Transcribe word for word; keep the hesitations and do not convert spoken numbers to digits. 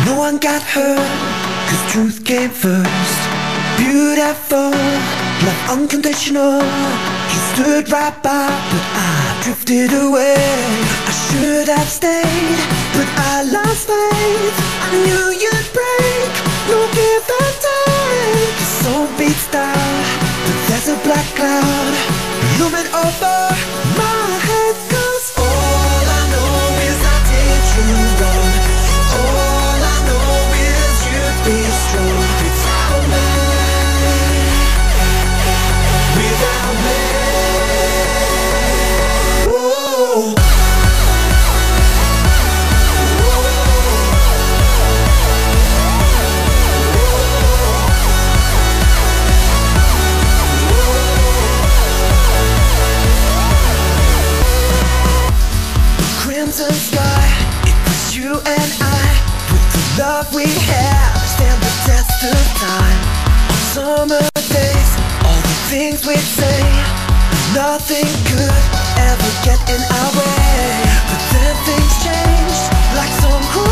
No one got hurt, cause truth came first. Beautiful, love unconditional. He stood right by, but I drifted away. I should have stayed, but I lost faith. I knew you'd break, no give and take. The song beats down, but there's a black cloud looming over my head. Cause all I know is I did you wrong. All I know is you'd be strong without me. Without me. Whoa. Crimson sky, it was you and I. With the love we have, stand the test of time. On summer days, all the things we'd say, nothing could ever get in our way. But then things changed, like some cruel